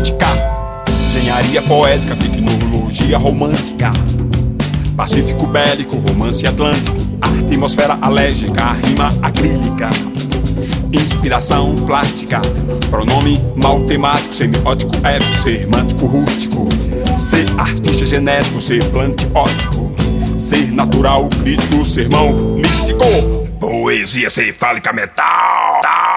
gótica, engenharia poética, tecnologia romântica, pacífico bélico, romance atlântico, atmosfera alérgica, rima acrílica, inspiração plástica, pronome matemático, semiótico, épico, semântico, rústico, ser artista genético, ser plantiótico, ser natural, crítico, sermão místico, poesia cefálica metal.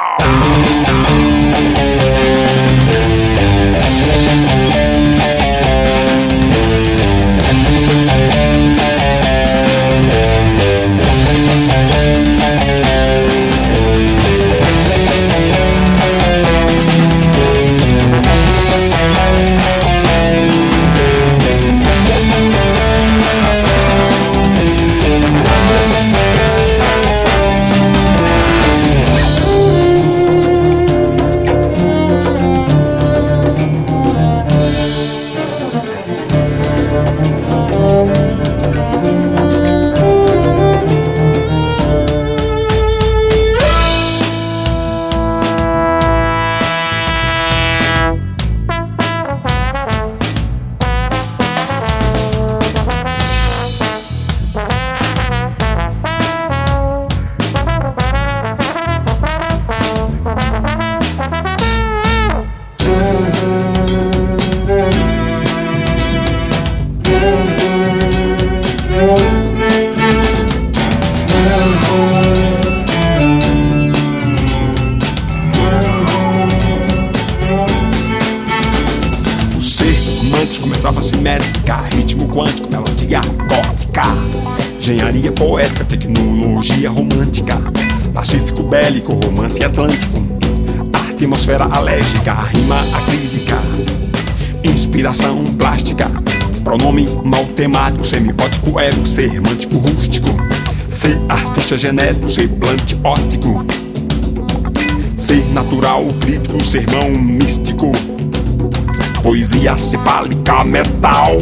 Metáfora simétrica, ritmo quântico, melodia gótica, engenharia poética, tecnologia romântica, pacífico bélico, romance atlântico, atmosfera alérgica, rima acrílica, inspiração plástica, pronome matemático, semiótico, épico, semântico, rústico, ser artista genético, ser plantiótico, ser natural, crítico, sermão místico, poesia cefálica metal.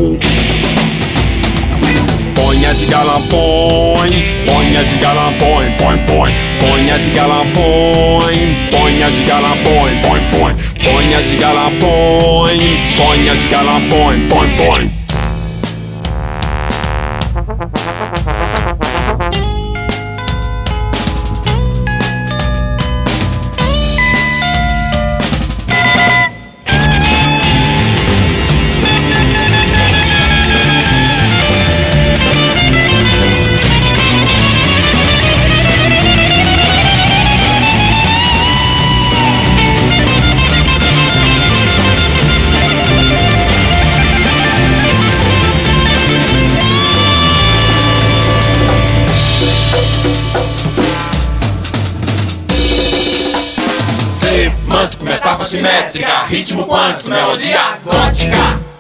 Ponha de galã, ponha de galã, põe, ponha de galã, ponha de galã, põe, ponha de galã, ponha de galã, põe. Semântico, metáfora simétrica, ritmo quântico, melodia gótica.